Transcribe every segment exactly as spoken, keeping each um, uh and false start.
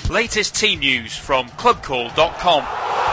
Latest team news from club call dot com.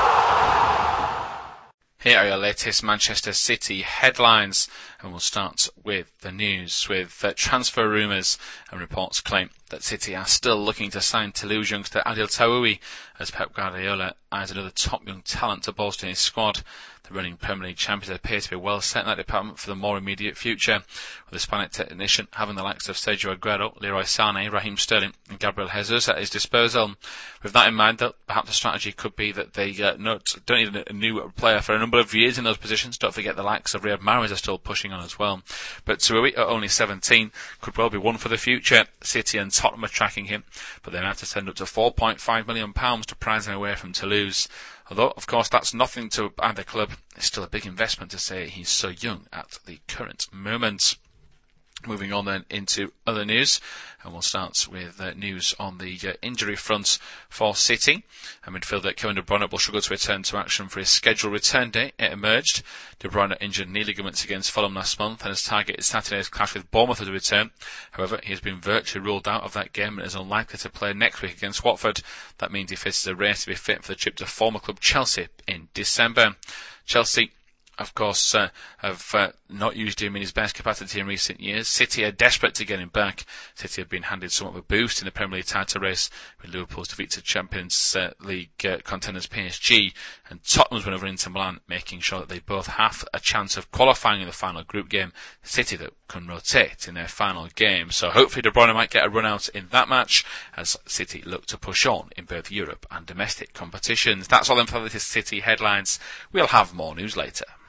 Here are your latest Manchester City headlines, and we'll start with the news, with uh, transfer rumours and reports claim that City are still looking to sign Toulouse youngster Adil Taoui as Pep Guardiola eyes another top young talent to bolster his squad. The running Premier League champions appear to be well set in that department for the more immediate future, with the Spanish technician having the likes of Sergio Aguero, Leroy Sané, Raheem Sterling and Gabriel Jesus at his disposal. With that in mind, though, perhaps the strategy could be that they uh, not, don't need a, a new player for a number of years in those positions. Don't forget the likes of Riyad Mahrez are still pushing on as well. But Taoui, at only seventeen, could well be one for the future. City and Tottenham are tracking him, but they may have to send up to four point five million pounds to prize him away from Toulouse. Although, of course, that's nothing to either club. It's still a big investment to say he's so young at the current moment. Moving on then into other news, and we'll start with uh, news on the uh, injury front for City. A midfielder Kevin De Bruyne will struggle to return to action for his scheduled return date. It emerged. De Bruyne injured knee ligaments against Fulham last month, and his target is Saturday's clash with Bournemouth as a return. However, he has been virtually ruled out of that game and is unlikely to play next week against Watford. That means he faces a race to be fit for the trip to former club Chelsea in December. Chelsea, of course, uh, have uh, not used him in his best capacity in recent years. City are desperate to get him back. City have been handed somewhat of a boost in the Premier League title race with Liverpool's defeat to Champions uh, League uh, contenders P S G and Tottenham's win over Inter Milan, making sure that they both have a chance of qualifying in the final group game. City, that can rotate in their final game. So hopefully De Bruyne might get a run out in that match as City look to push on in both Europe and domestic competitions. That's all then for the latest City headlines. We'll have more news later.